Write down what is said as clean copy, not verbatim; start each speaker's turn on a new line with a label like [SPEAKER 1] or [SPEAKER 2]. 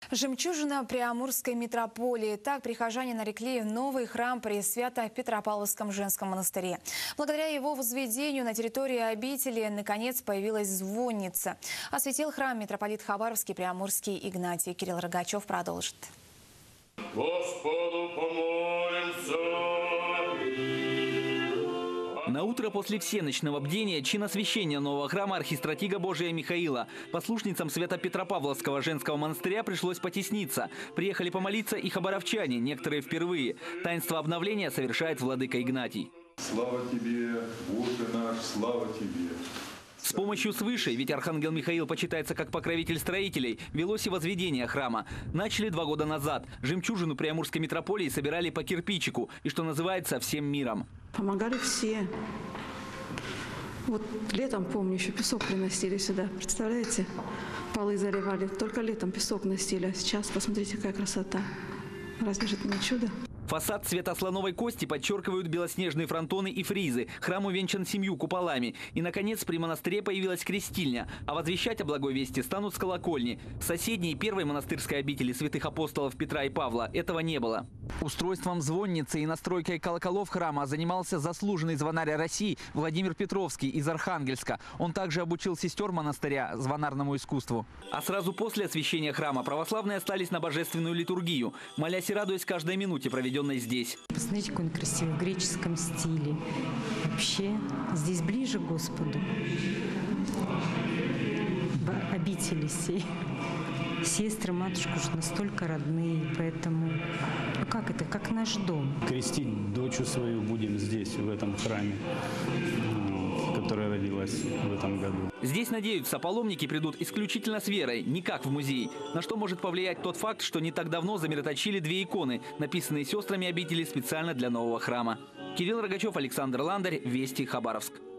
[SPEAKER 1] Жемчужина Приамурской митрополии. Так прихожане нарекли новый храм при Свято-Петропавловском женском монастыре. Благодаря его возведению на территории обители наконец появилась звонница. Осветил храм митрополит Хабаровский Приамурский Игнатий. Кирилл Рогачев продолжит.
[SPEAKER 2] Господу помолимся.
[SPEAKER 3] На утро после всеночного бдения чин освящения нового храма архистратига Божия Михаила. Послушницам Свято-Петропавловского женского монастыря пришлось потесниться. Приехали помолиться и хабаровчане, некоторые впервые. Таинство обновления совершает владыка Игнатий.
[SPEAKER 2] Слава тебе, Боже наш, слава тебе.
[SPEAKER 3] С помощью свыше, ведь архангел Михаил почитается как покровитель строителей, велось и возведение храма. Начали 2 года назад. Жемчужину Приамурской митрополии собирали по кирпичику и, что называется, всем миром.
[SPEAKER 4] Помогали все. Вот летом, помню, еще песок приносили сюда. Представляете? Полы заливали. Только летом песок носили. А сейчас посмотрите, какая красота. Разве же это не чудо?
[SPEAKER 3] Фасад цвета слоновой кости подчеркивают белоснежные фронтоны и фризы. Храм увенчан 7 куполами. И, наконец, при монастыре появилась крестильня. А возвещать о благой вести станут с колокольни. В соседней первой монастырской обители святых апостолов Петра и Павла этого не было. Устройством звонницы и настройкой колоколов храма занимался заслуженный звонарь России Владимир Петровский из Архангельска. Он также обучил сестер монастыря звонарному искусству. А сразу после освящения храма православные остались на божественную литургию, молясь и радуясь каждой минуте, проведенной здесь.
[SPEAKER 5] Посмотрите, какой он красивый, в греческом стиле. Вообще здесь ближе к Господу. В обители сей. Сестры, матушка уже настолько родные, поэтому, ну как это, как наш дом.
[SPEAKER 6] Крестить дочь свою будем здесь, в этом храме, которая родилась в этом году.
[SPEAKER 3] Здесь, надеются, паломники придут исключительно с верой, не как в музей. На что может повлиять тот факт, что не так давно замироточили 2 иконы, написанные сестрами обители специально для нового храма. Кирилл Рогачев, Александр Ландарь, Вести, Хабаровск.